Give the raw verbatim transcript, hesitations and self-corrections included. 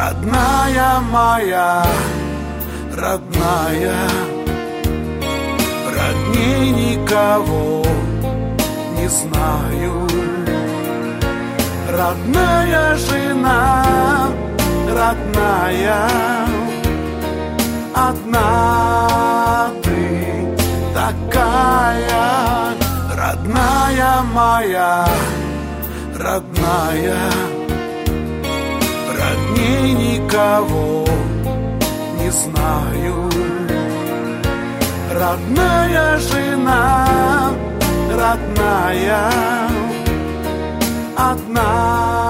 Родная моя, родная, родней никого не знаю. Родная жена, родная, одна ты такая. Родная моя, родная, родней никого не знаю. Родная жена, родная, одна